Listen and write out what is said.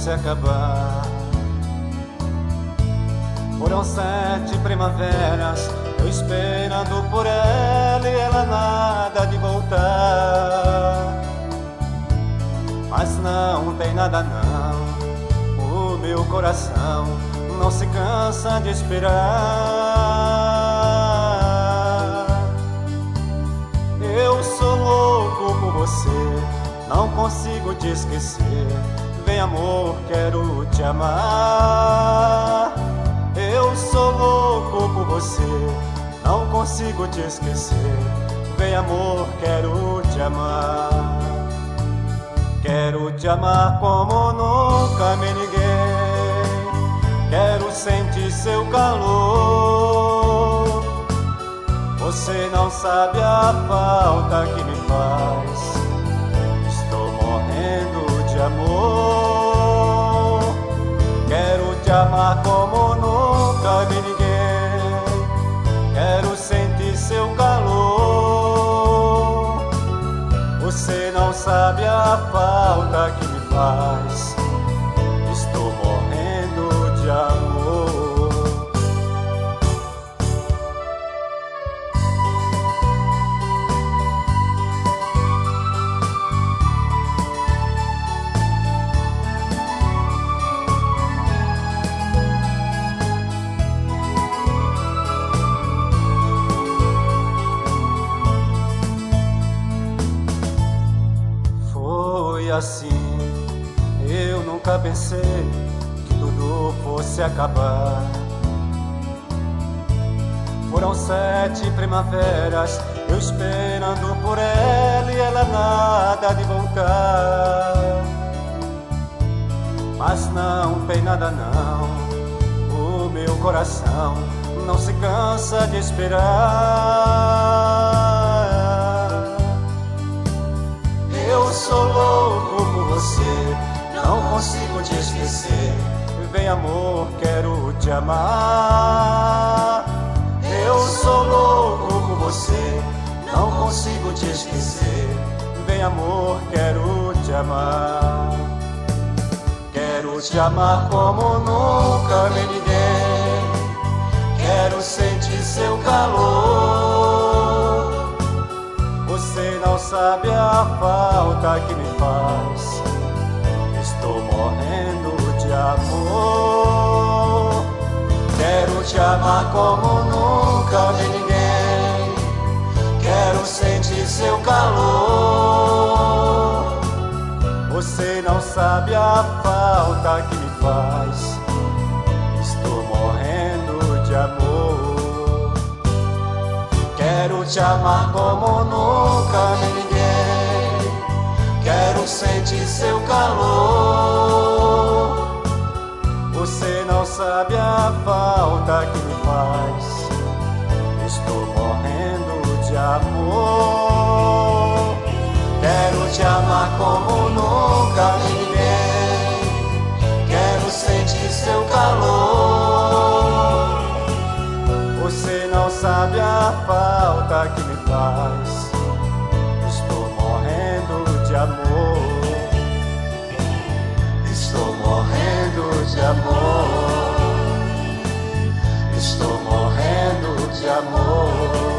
fosse acabar. Foram 7 primaveras eu esperando por ela e ela nada de voltar. Mas não tem nada não, o meu coração não se cansa de esperar. Eu sou louco por você, não consigo te esquecer. Vem amor, quero te amar. Eu sou louco por você, não consigo te esquecer. Vem amor, quero te amar. Quero te amar como nunca me liguei. Quero sentir seu calor. Você não sabe a falta que me faz. Estou morrendo de amor. Quero te amar como nunca me liguei. Quero sentir seu calor. Você não sabe a falta que me faz. Estou morrendo de amor. Assim, eu nunca pensei que tudo fosse acabar. Foram 7 primaveras eu esperando por ela e ela nada de voltar. Mas não tem nada não, o meu coração não se cansa de esperar. Eu sou louco por você, não consigo te esquecer. Vem amor, quero te amar. Eu sou louco por você, não consigo te esquecer. Vem amor, quero te amar. Quero te amar como nunca me liguei. Quero sentir seu calor. Você não sabe a falta que me faz. Estou morrendo de amor. Quero te amar como nunca me liguei. Quero sentir seu calor. Você não sabe a falta que me faz. Estou morrendo de amor. Quero te amar como nunca me liguei. Quero sentir seu calor. Você não sabe a falta que me faz. Estou morrendo de amor. Quero te amar como nunca me liguei. Quero sentir seu calor. Você não sabe a falta que me faz. Estou morrendo de amor. Estou morrendo de amor. Estou morrendo de amor.